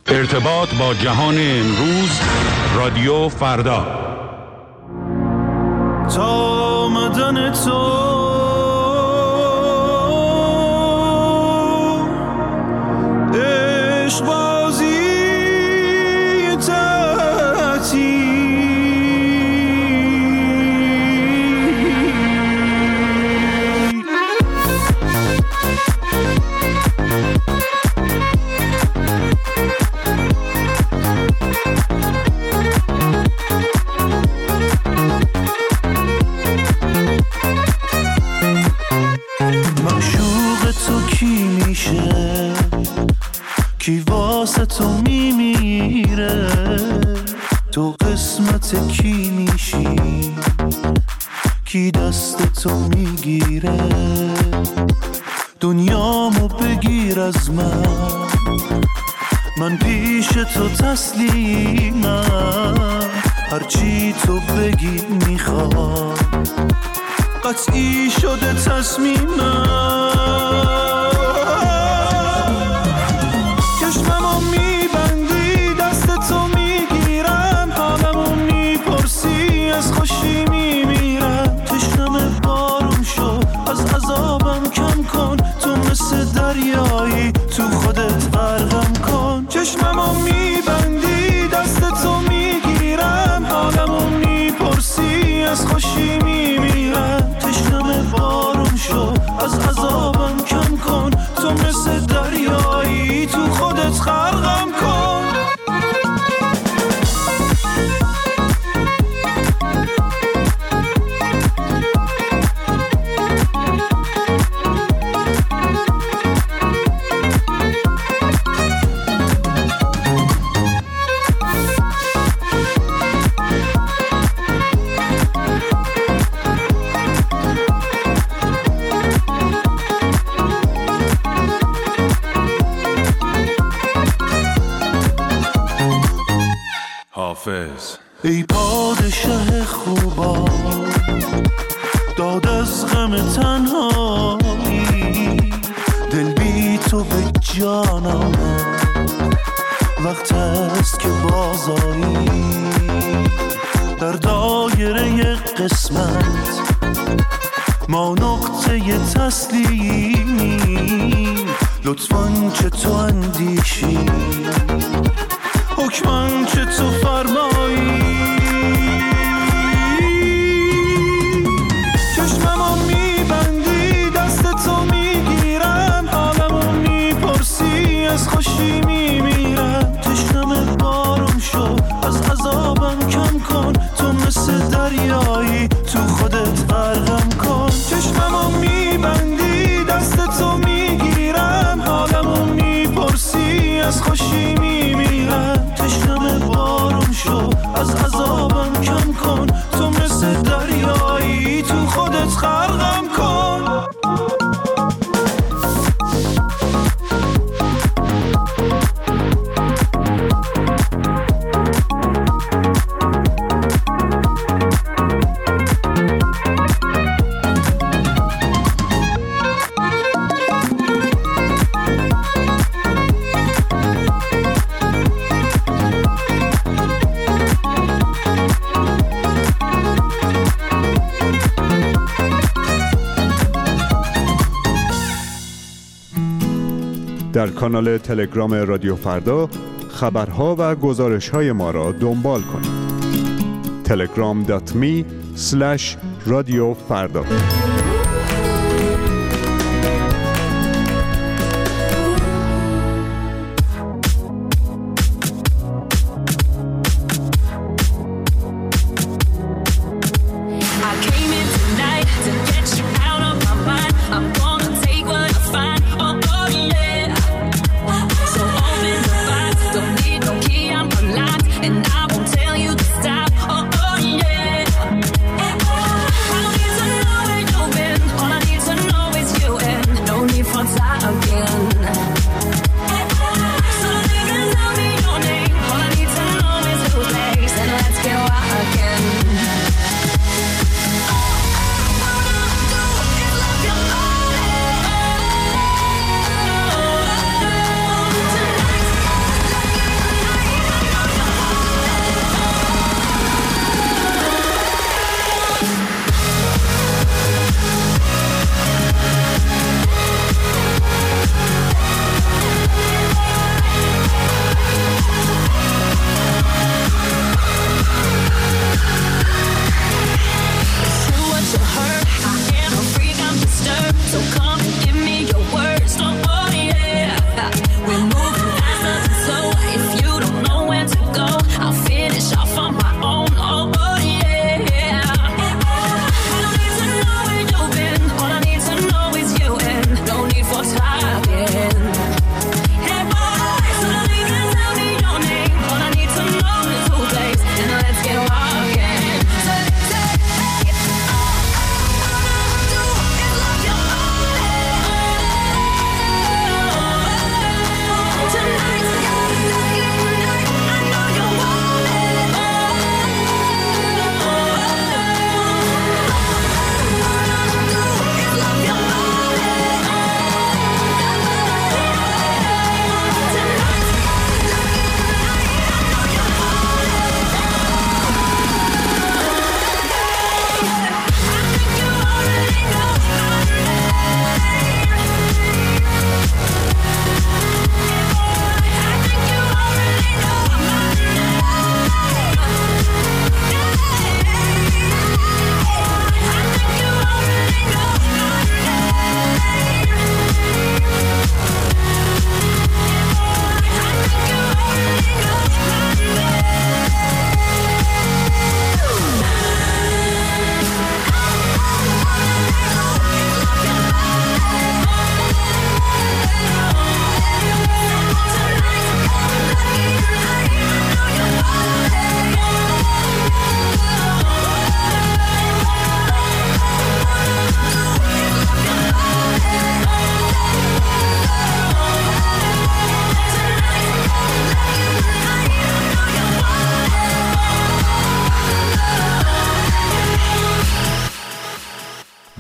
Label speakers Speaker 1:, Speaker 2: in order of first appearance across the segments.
Speaker 1: ارتباط با جهان امروز، رادیو فردا.
Speaker 2: تا آمدن تو عشق بازی کی واسه تو میمیره، تو قسمت کی میشی، کی دست تو میگیره، دنیامو بگیر از من پیش تو تسلیمم، هرچی تو بگی میخوام، قطعی شده تصمیمم. چشممو میبندی دست تو میگیرم، حالمو میپرسی از خوشی میمیرم، تشنم بارون شو از عذابم کم کن، تو مثل دریایی تو خودت غرقم کن. چشممو میبندی دست تو میگیرم، حالمو میپرسی از خوشی میمیرم، تشنم بارون شو از عذابم کم کن، تو مثل دریایی تو خودت غرقم کن. ای پادشه خوبا داد از غم تنهایی، دل بی تو به جانم وقت است که بازایی، در دایره قسمت ما نقطه تسلیمی، لطفاً چه تو اندیشی، حکماً چه تو فرمایی. چشممو میبندی دست تو میگیرم، حالمو میپرسی از خوشی میمیرم، تشنم بارون شو از عذابم کم کن، تو مثل دریایی تو خودت غرقم کن. چشممو میبندی دست تو میگیرم، حالمو میپرسی از خوشی میمیرم، تشنم بارون شو از عذابم کم کن، تو مثل دریایی تو خودت غرقم کن.
Speaker 3: در کانال تلگرام رادیو فردا خبرها و گزارش‌های ما را دنبال کنید. telegram.me/radiofarda
Speaker 4: And I won't tell you to stop. Oh, yeah. I don't need to know where you're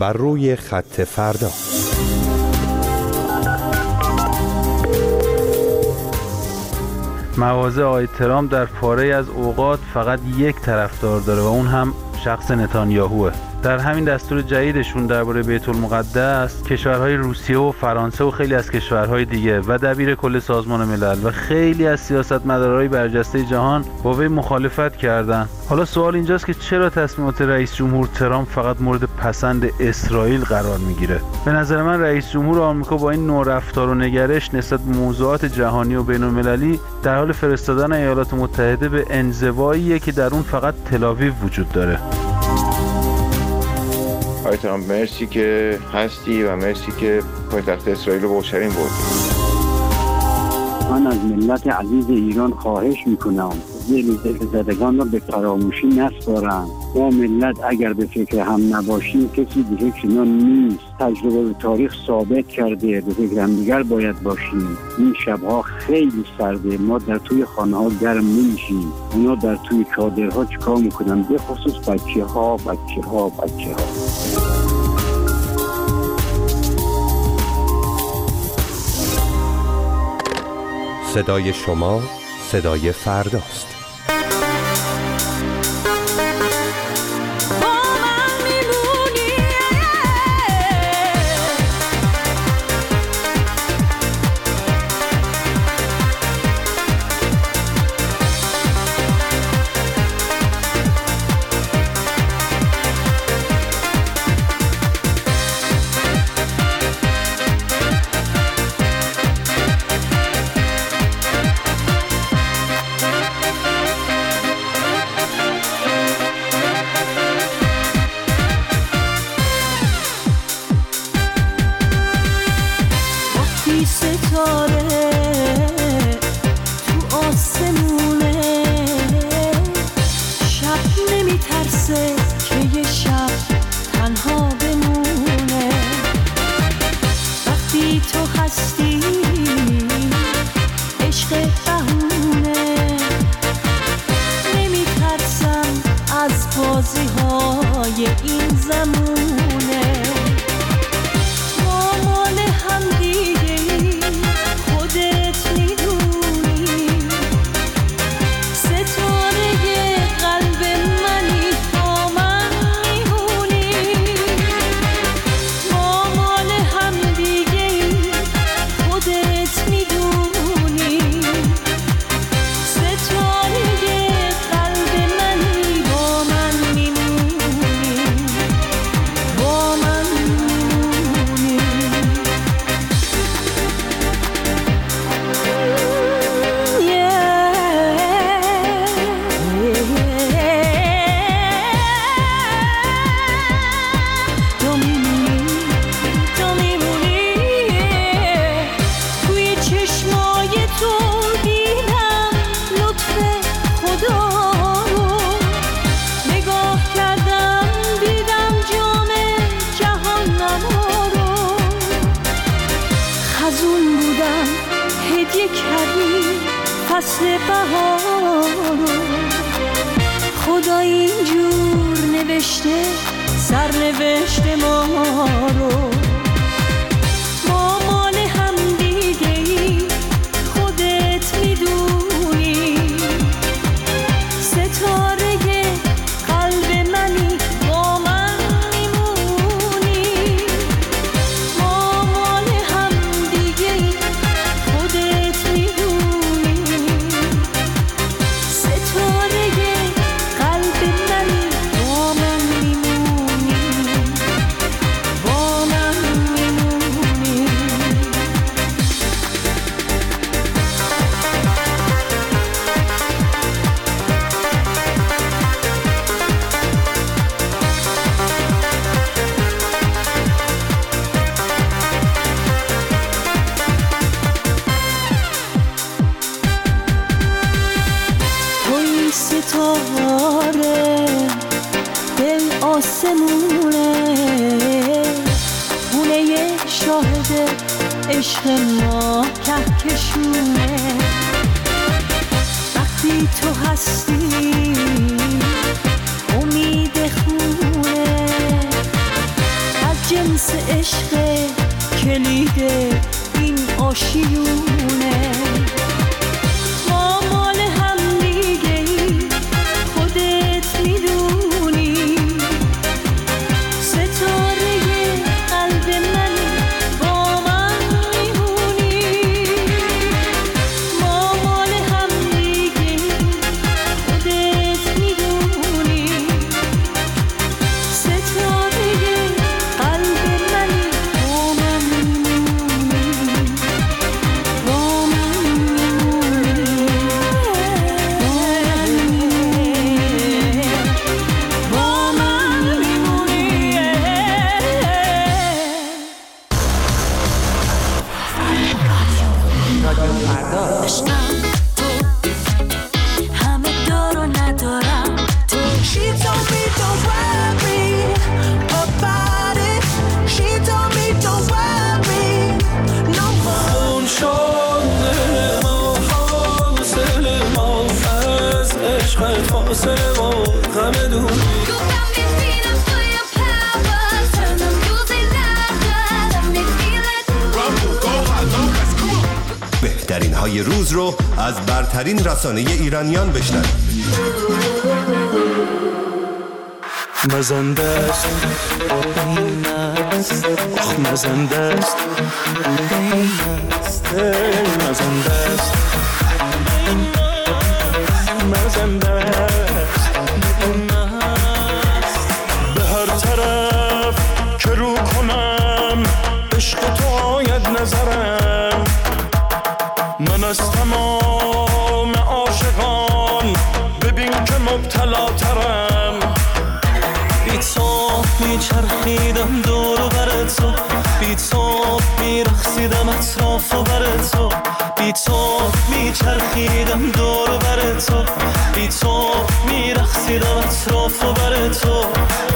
Speaker 4: بر روی خط فردا.
Speaker 5: مواضع آقای ترامپ در پاره از اوقات فقط یک طرفدار داره و اون هم شخص نتانیاهوه. در همین دستور جدیدشون درباره بیت المقدس، کشورهای روسیه و فرانسه و خیلی از کشورهای دیگه و دبیر کل سازمان ملل و خیلی از سیاستمدارهای برجسته جهان با وی مخالفت کردن. حالا سوال اینجاست که چرا تصمیمات رئیس جمهور ترامپ فقط مورد پسند اسرائیل قرار میگیره؟ به نظر من رئیس جمهور آمریکا با این نوع رفتار و نگرش نسبت به موضوعات جهانی و بین‌المللی در حال فرستادن ایالات متحده به انزواییه که در اون فقط تل‌آویو وجود داره.
Speaker 6: آقای ترامپ مرسی که هستی و مرسی که پایتخت اسرائیل رو بوشرین بردی.
Speaker 7: من از ملت عزیز ایران خواهش میکنم زدگان را به فراموشی نسپارند. ما ملت اگر به فکر هم نباشیم کسی به فکر ما نیست. تجربه تاریخ ثابت کرده به فکر هم دیگر باید باشیم. این شبها خیلی سرده، ما در توی خانه ها گرم نمیشیم، اونا در توی چادرها چیکار میکنن؟ به خصوص بچه ها.
Speaker 4: صدای شما صدای فرداست.
Speaker 8: فصل بهار خدا اینجور نوشته سرنوشت ما رو. ما مال هم دیگه ای خودت میدونی، ستاره قلب منی با من میمونی. ما مال هم دیگه ای خودت میدونی، ستاره قلب منی با من میمونی، با من میمونی. توی ستاره دل آسمونه، خونه شاهد عشق ما کهکشونه. وقتی تو هستی امید خونه،
Speaker 9: عشقم تو همه دار و ندارم تو. She told me don't worry about it. She told me don't worry no more.
Speaker 2: اون شده ما فاصله ما از عشقت فاصله ما غم دونی.
Speaker 10: بهترین های روز رو از برترین رسانه ایرانیان بشنوید.
Speaker 2: مزنده است این است آخ مزنده است این است مزنده است مزنده است به هر طرف که رو کنم عشق تو آید نظرم. من از تمام عاشقان ببین که مبتلا ترم. بی تو میچرخیدم دور و بر تو، بی تو میرقصیدم اطراف و بر تو، بی تو میچرخیدم دور و بر تو، بی تو میرقصیدم اطراف و بر تو.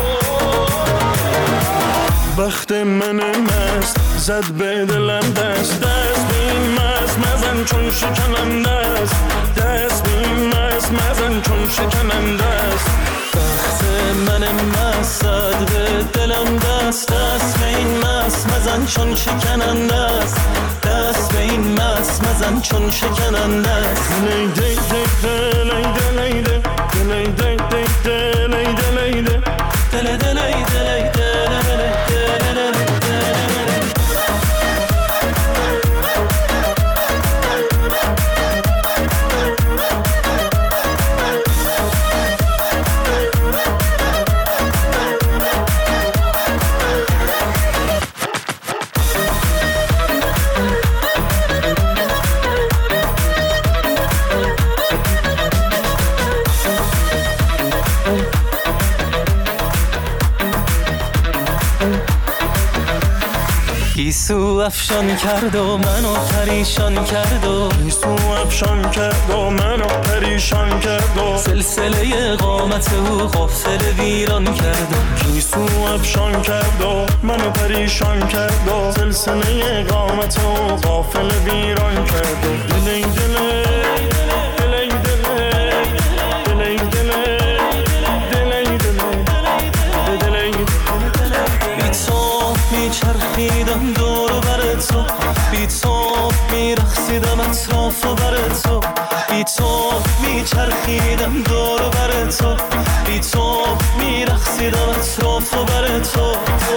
Speaker 2: بخت من مست زد به دلم دست دست بین مست مزن چون شکننده است. دست بین مست مزن چون شکننده است. بخت من مست زد به دلم دست دست بین مست مزن چون شکننده است. دست بین مست مزن چون شکننده است. لیده لیده لیده لیده لیده لیده لیده لیده گیسو افشان کرد و منو پریشان کرد و گیسو افشان کرد و منو پریشان کرد و سلسله قامت او غافل ویران کرد و گیسو افشان کرد و منو پریشان کرد و سلسله قامت او غافل ویران کرد و دلی دلی دلی دلی دلی دلی دلی بی تو میچرخیدم دور و بر تو، بی تو میرقصیدم اطراف و بر تو، بی تو میچرخیدم دور و بر تو، بی تو میرقصیدم اطراف و بر تو.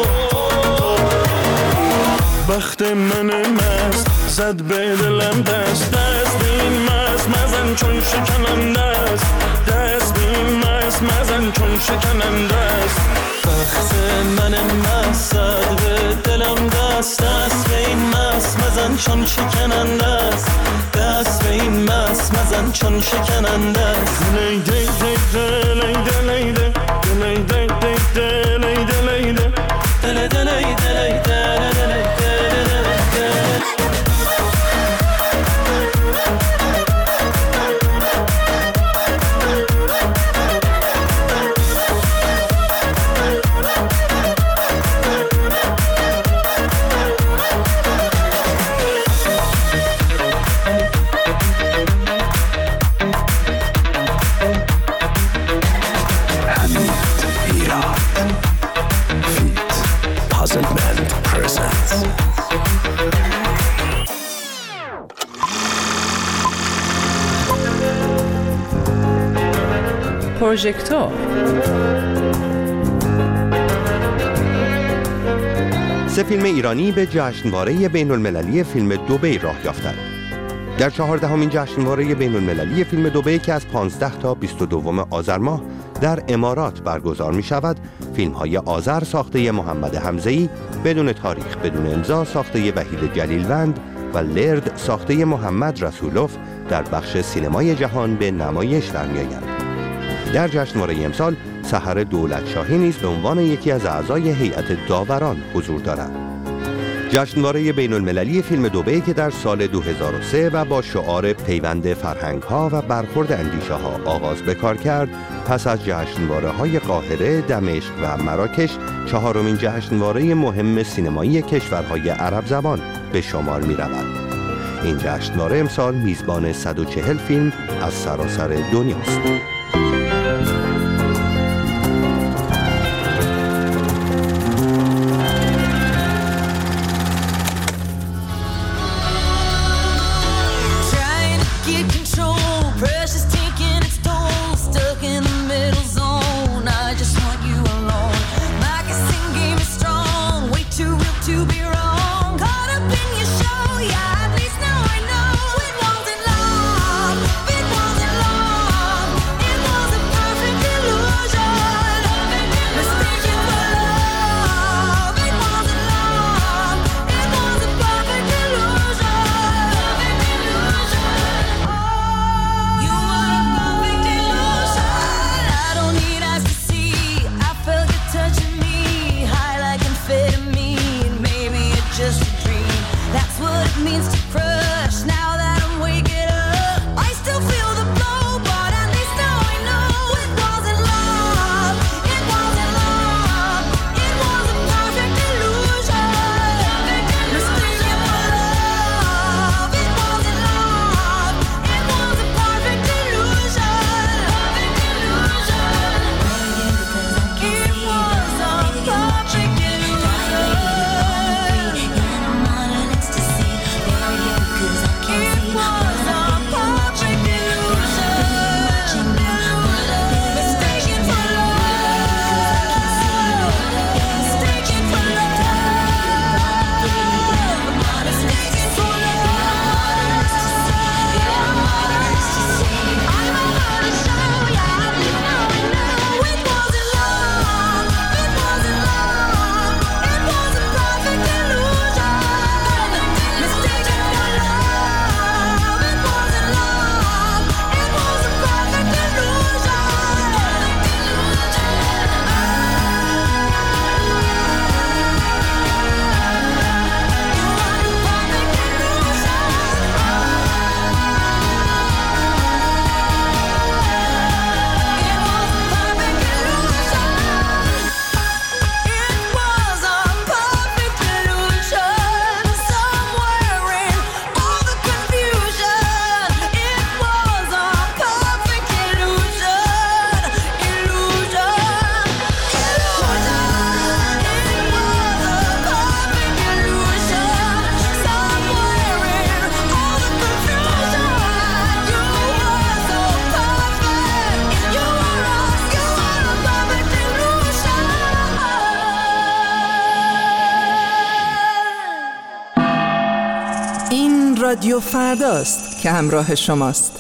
Speaker 2: بخت من مست زد به دلم دست دست بین مست مزن چون شکننده است. دست بین مست مزن چون شکننده است. بخت من مست زد به دلم دست دست به این مست مزن چون شکننده است. دست به این مست مزن چون شکننده است. لیده لیده لیده لیده لیده لیده لیده لیده لیده لیده
Speaker 11: پروژکتور
Speaker 10: سه فیلم ایرانی به جشنواره بین‌المللی فیلم دبی راه یافتند. در 14مین جشنواره بین‌المللی فیلم دبی که از 15 تا 22 آذر ماه در امارات برگزار می شود، فیلم های آذر ساخته محمد حمزه‌ای، بدون تاریخ بدون امضا ساخته وحید جلیلوند و لرد ساخته محمد رسولوف در بخش سینمای جهان به نمایش در می آیند. در جشنواره امسال سحر دولتشاهی نیز به عنوان یکی از اعضای هیئت داوران حضور دارد. جشنواره بین المللی فیلم دبی که در سال 2003 و با شعار پیوند فرهنگ‌ها و برخورد اندیشه‌ها آغاز به کار کرد، پس از جشنواره‌های قاهره، دمشق و مراکش، چهارمین جشنواره مهم سینمایی کشورهای عرب زبان به شمار می‌رود. این جشنواره امسال میزبان 140 فیلم از سراسر دنیاست.
Speaker 11: رادیو فرداست که همراه شماست.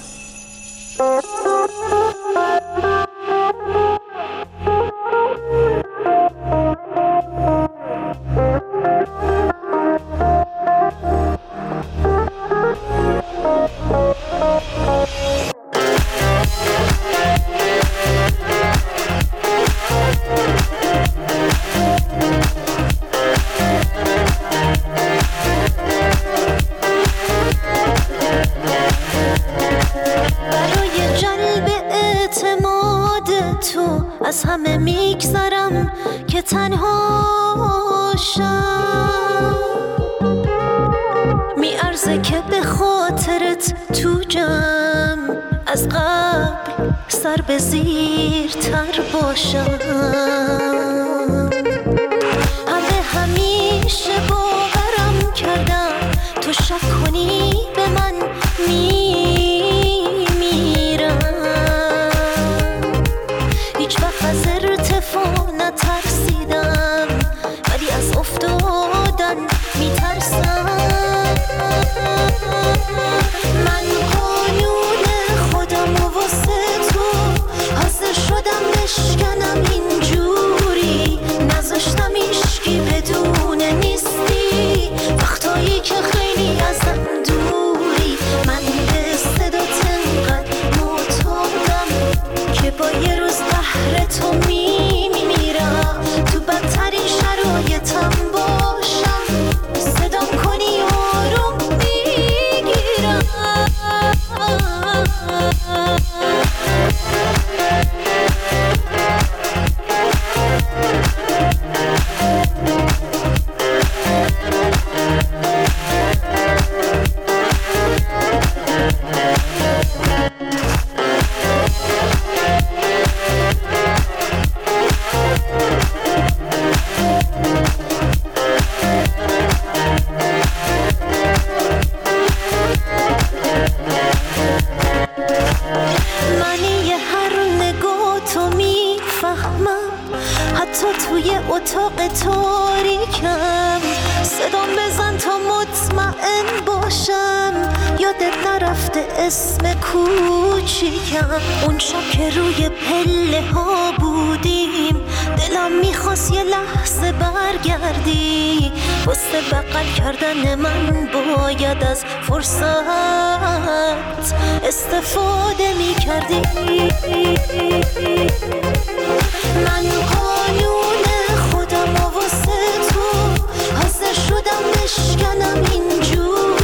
Speaker 8: از همه میگذرم که تنها شم، میارزه که به خاطرت تو جمع از قبل سر به زیر تر باشم. همه همیشه باورم کردم تو شک کنی به من از ارتفاع نترسیدم، ولی از افتادن میترسم. من قانون خودم و واسه تو حاضر شدم بشکنم اینجوری، اسم کوچیکم، اون شب که روی پله ها بودیم، دلم میخواست یه لحظه برگردی. واسه بغل کردن من باید از فرصت استفاده میکردی. من قانون خودم واسه تو حاضر شدم بشکنم اینجور.